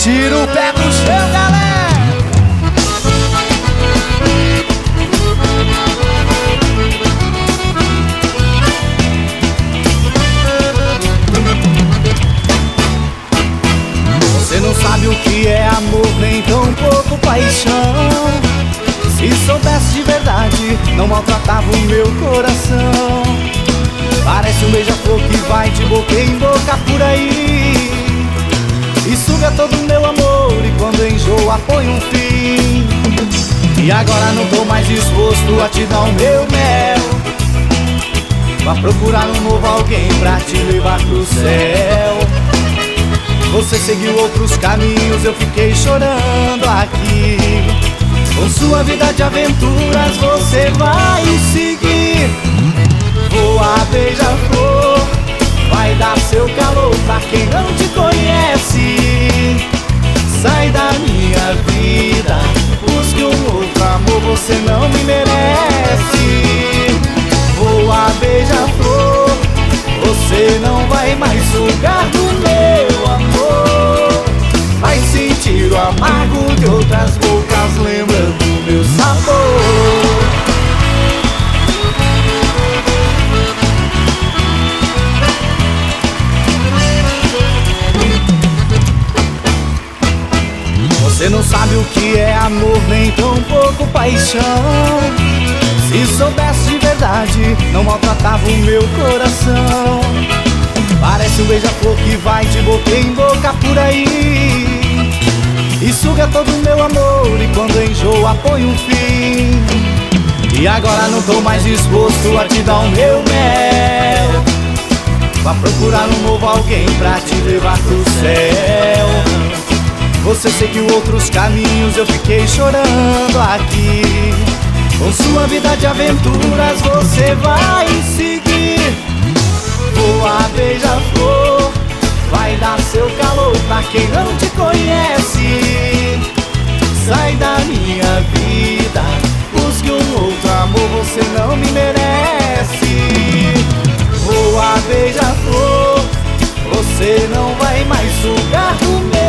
Tira o pé pro chão, galera. Você não sabe o que é amor, nem tão pouco paixão. Se soubesse de verdade, não maltratava o meu coração. Parece um beija-flor que vai de boca em boca por aí e suga todo o meu amor, e quando enjoa põe um fim. E agora não tô mais disposto a te dar o meu mel. Vá procurar um novo alguém pra te levar pro céu. Você seguiu outros caminhos, eu fiquei chorando aqui. Com sua vida de aventuras você vai seguir. Voa, beija-flor, vai dar seu calor pra quem não te conhece. Sai da minha vida, busque um outro amor, você não me merece. Voa, beija-flor, você não vai mais sugar do meu amor. Vai sentir o amargo de outras bocas, lembrando do meu sabor. Você não sabe o que é amor, nem tão pouco paixão. Se soubesse de verdade, não maltratava o meu coração. Parece um beija-flor que vai de boca em boca por aí e suga todo o meu amor, e quando enjoa põe um fim. E agora não tô mais disposto a te dar o meu mel. Vá procurar um novo alguém pra te levar pro céu. Você seguiu outros caminhos, eu fiquei chorando aqui. Com sua vida de aventuras você vai seguir. Voa, beija-flor, vai dar seu calor pra quem não te conhece. Sai da minha vida, busque um outro amor, você não me merece. Voa, beija-flor, você não vai mais sugar do meu